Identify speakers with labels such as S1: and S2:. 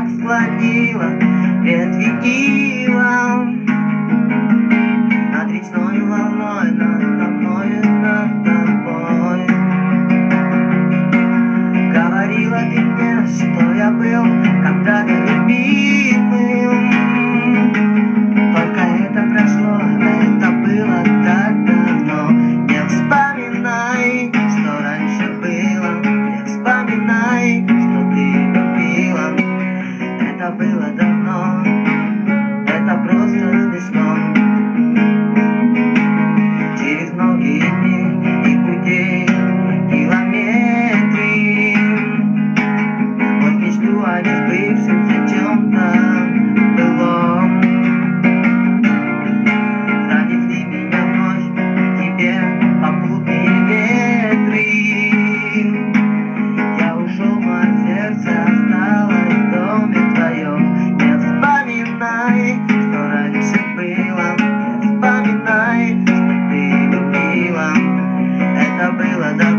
S1: как склонила ветви ива над речной волной, надо мною, над тобой. Говорила ты мне, что я был когда-то любимым, только это прошло, это было так давно. Не вспоминай, что раньше было, не вспоминай, что ты любила. Это было давно, это просто смешно. Через многие дни и путей, километры, вот мечту о несбывшемся чем-то былом. Занесли меня в ночь к тебе попутные ветры. Я ушел, мое сердце осталось в доме твоем. Не вспоминай, что раньше было, не вспоминай, что ты любила. Это было давно.